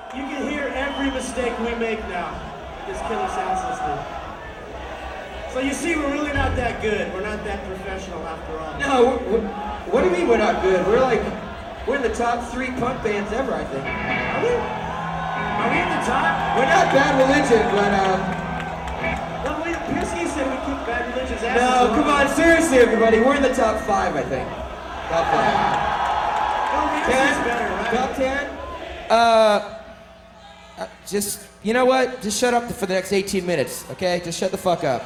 You can hear every mistake we make now with this killer sound system. So you see, we're really not that good. We're not that professional after all. No, what do you mean we're not good? We're in the top 3 punk bands ever, I think. Are we? Are we in the top? We're not Bad Religion, but No, wait, Pirsky said we kicked Bad Religion's ass. no, come on, seriously, everybody. We're in the top 5, I think. Top 5. No, Pirsky's better, right? Top 10? Just, you know what? Just shut up for the next 18 minutes, okay? Just shut the fuck up.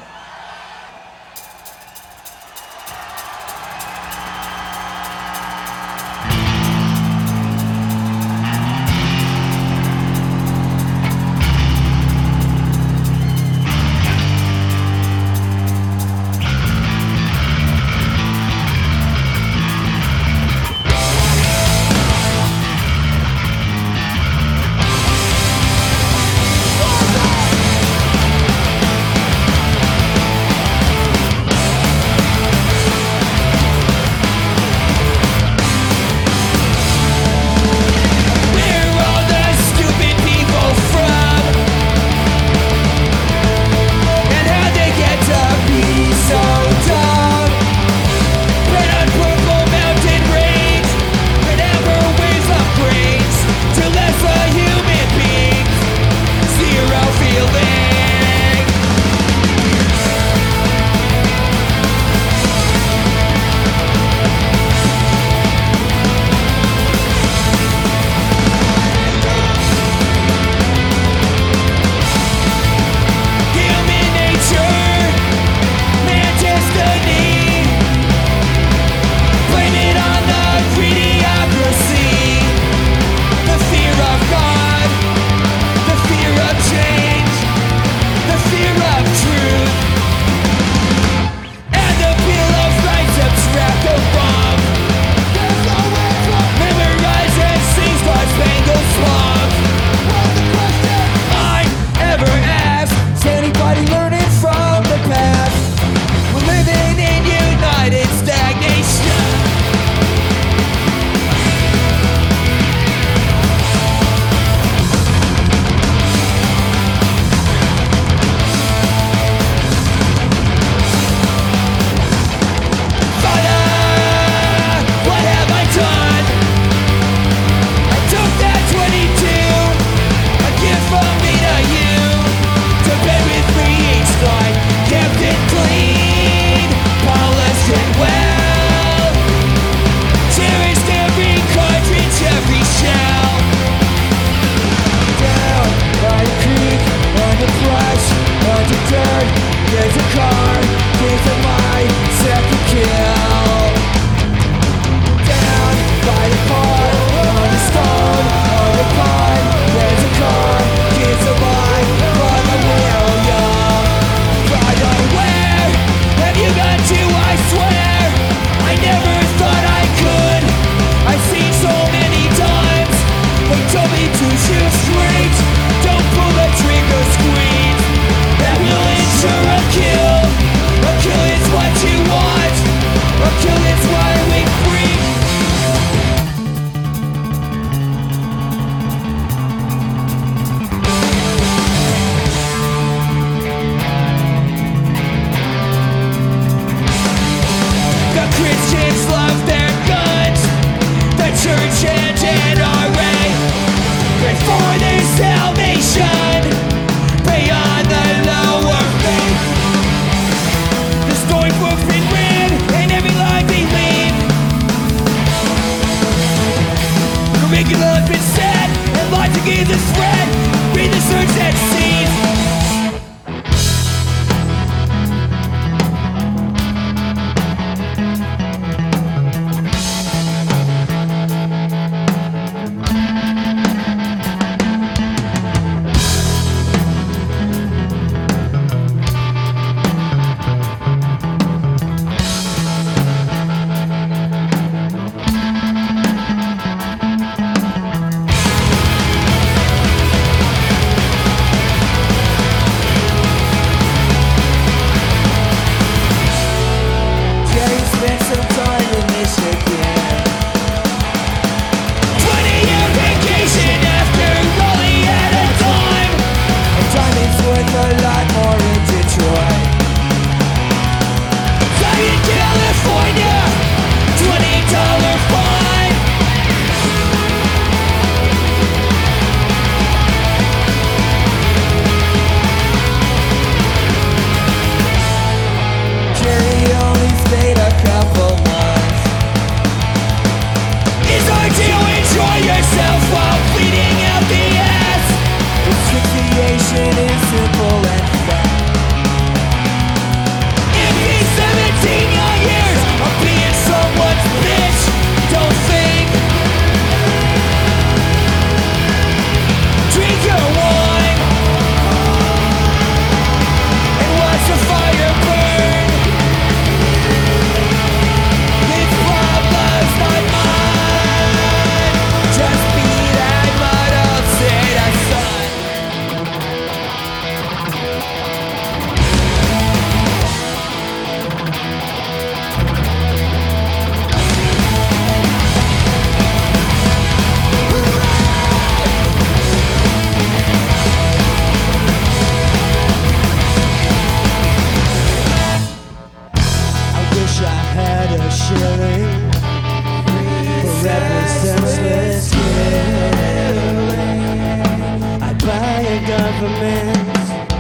government.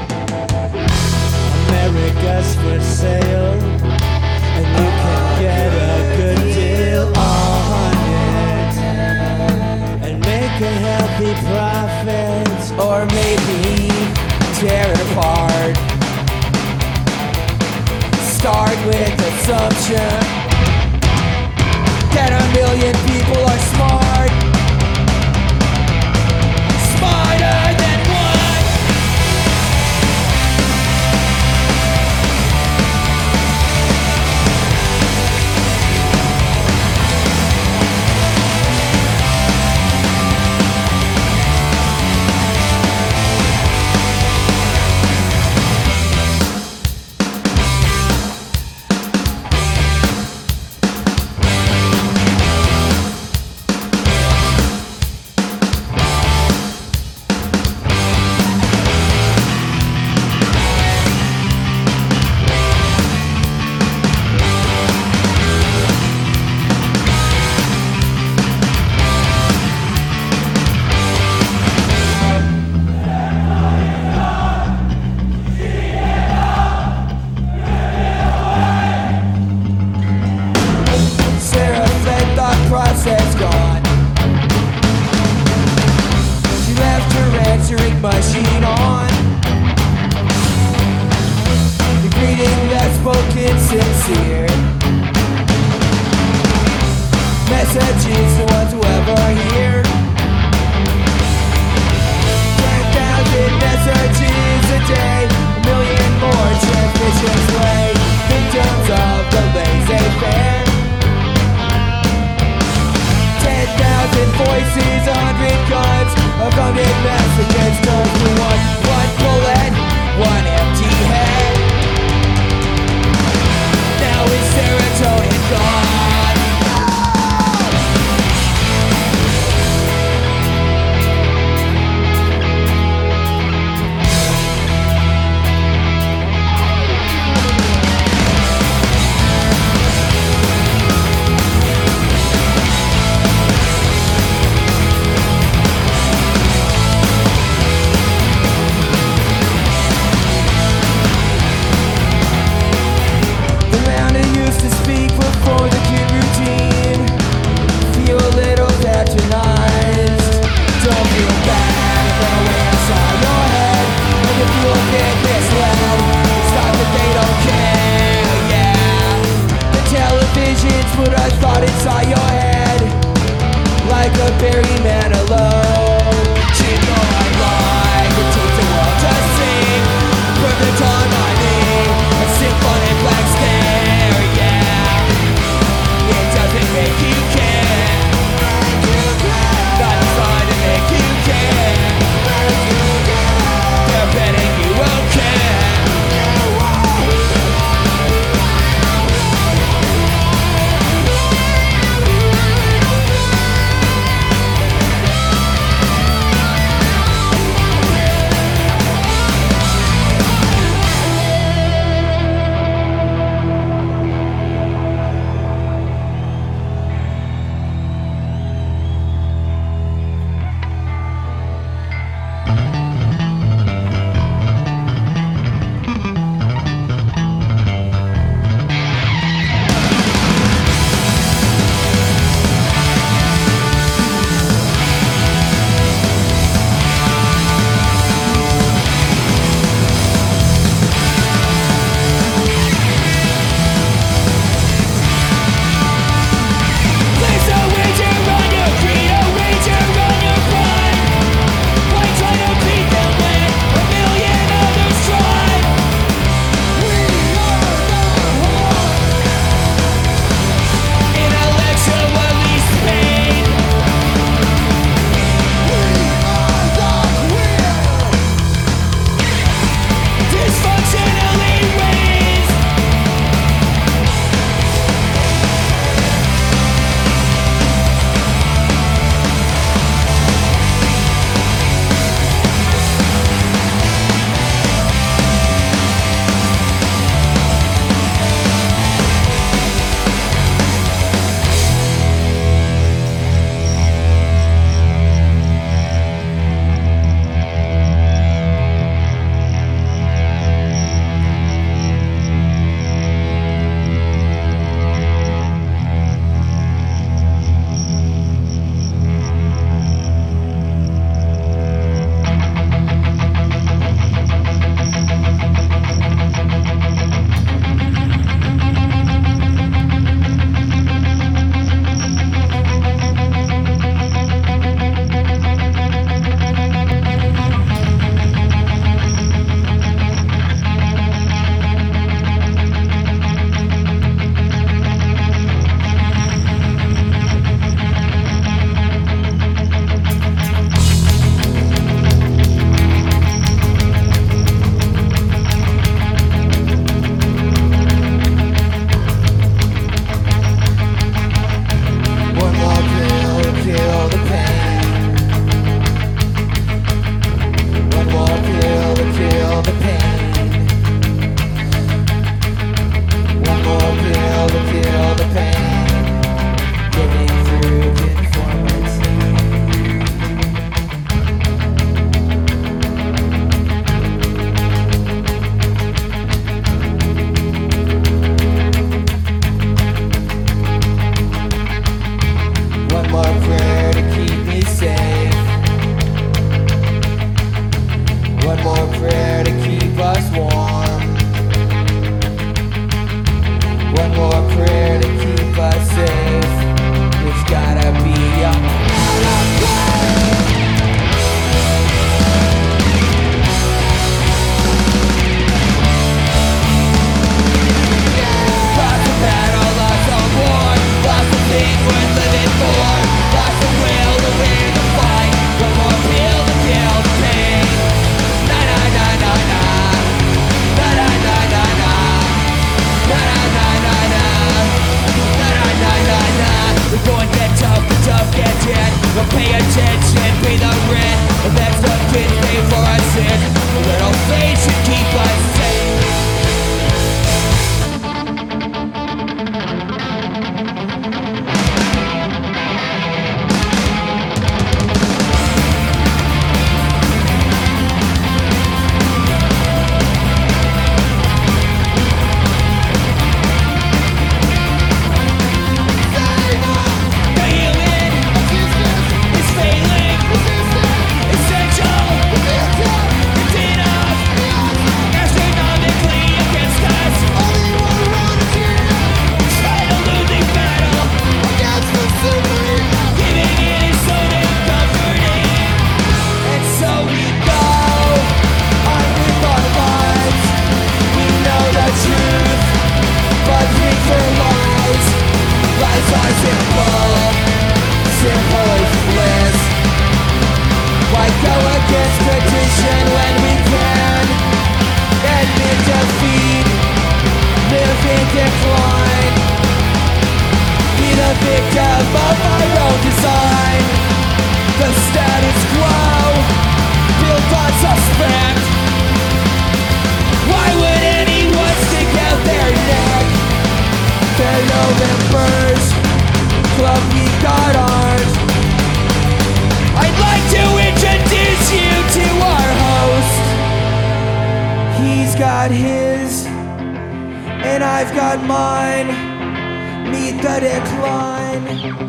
America's for sale, and you can get a good deal on it and make a healthy profit, Or maybe tear it apart. Start with assumption that 1,000,000 people are smart. Smarter than one. Sarah said thought process gone. She left her answering machine on. The greeting that spoken sincere. Messages to ones who ever hear. 10,000 messages a day, 1,000,000 more transmissions lay. Victims of the laissez-faire. 10,000 voices, 100 guns, 100 messages turned to one bullet, one empty head. Now is serotonin gone? One more prayer to keep us warm. One more prayer to keep us safe. It's gotta be a lots of battle, lots of war, lots of things worth living for, lots of will to win the fight. One more pill to kill the pain. Na na na na na, na na na na na, na na na na na, na na na na na. The going get tough, the tough get in. We'll pay attention, pay the rent. The next up can pay for our sins. A little faith should keep us safe. I'd like to introduce you to our host. He's got his, and I've got mine. Meet the decline.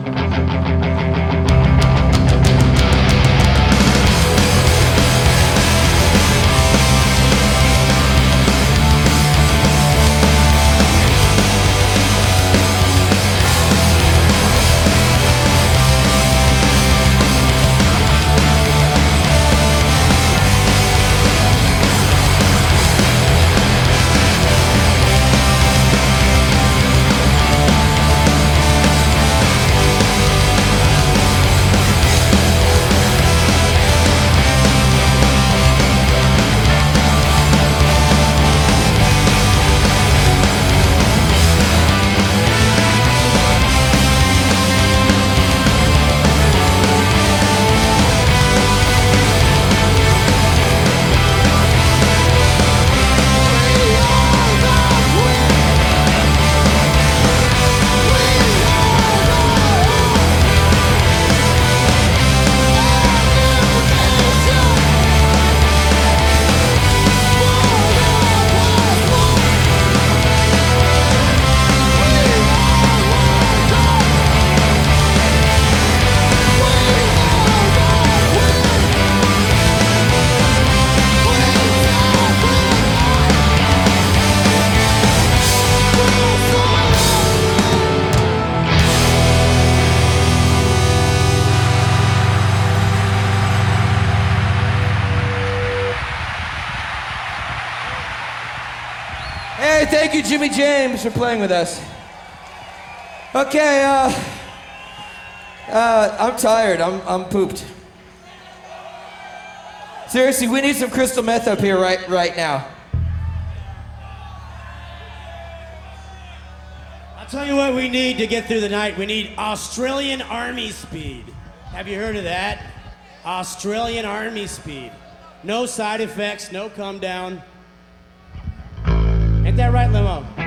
Hey, thank you, Jimmy James, for playing with us. Okay, I'm tired. I'm pooped. Seriously, we need some crystal meth up here right now. I'll tell you what we need to get through the night. We need Australian Army speed. Have you heard of that? Australian Army speed. No side effects, no come down. Ain't that right, Limo?